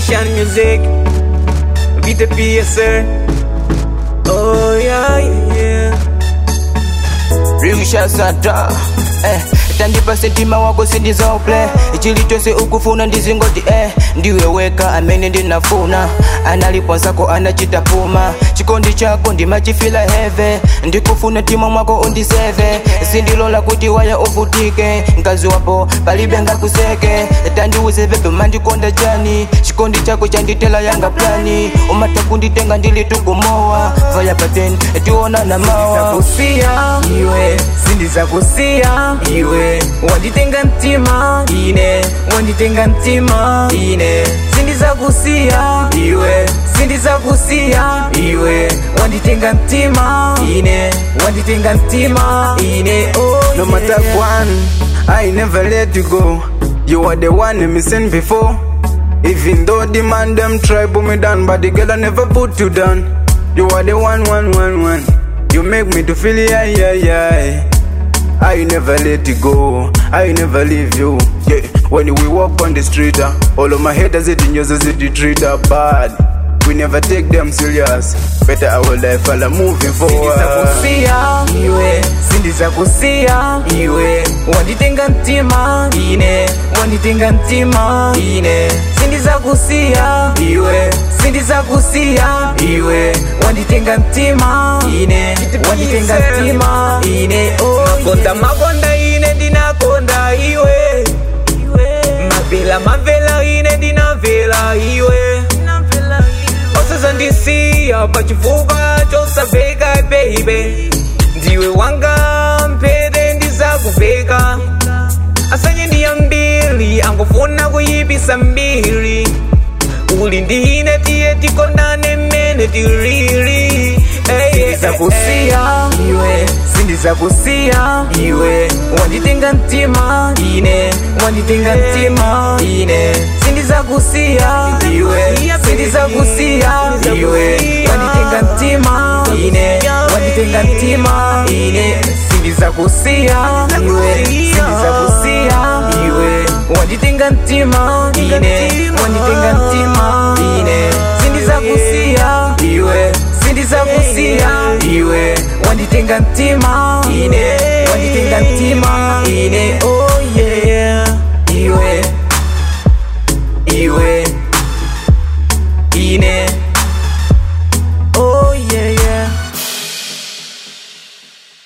Nation Music with the PSR. Oh yeah, yeah. Rimisha Sata tandipa sentima wako sindiza uple ichilitwese ukufuna ndizingoti ndiwe weka amene ndinafuna analipwa zako anachita puma chikondi chako ndimachifila heve ndikufuna tima mwako undiseve sindilola kuti waya uvutike mkazi wapo palibe ngakuseke tandiuze bebe mandikonda chani chikondi chako chanditela yanga plani umatakunditenga ndilitukumowa vaya paten tiona na mawa kusia iwe sindiza kusia iwe wanditenga ntima ine wanditenga ntima ine sindiza kusia iwe sindiza kusia iwe wanditenga ntima ine wanditenga ntima ine oh no matter one I never let you go you are the one me sent before even though the man them try put me down but the girl I never put you down you are the one you make me to feel yeah I never let you go, I never leave you. Yeah, when we walk on the street, all of my haters it in yours is the treat bad. We never take them serious. Better our life, I'll moving forward. Sindiza kusia iwe wanditenga ntima ine wanditenga ntima ine sindiza kusia iwe sindiza kusia iwe wanditenga ntima ine wanditenga ntima ine makonda ine ndinakonda iwe mavela ine ndinavela iwe osazandisiya pachifuva chosaveka baby ndiwe wanga mpete ndizakuveka asanye ndiya mbili angofuna kuyipisa mbili uli ndine tiye tikondane mene tilili sindiza kusia iwe sindiza kusia iwe wanditenga ntima ine wanditenga ntima ine sindiza kusia iwe sindiza kusia iwe wanditenga ntima ine wanditenga ntima ine sindiza kusia iwe sindiza kusia iwe wanditenga ntima ine wanditenga ntima ine sindiza kusia iwe sindiza kusia iwe wanditenga ntima ine wanditenga ntima ine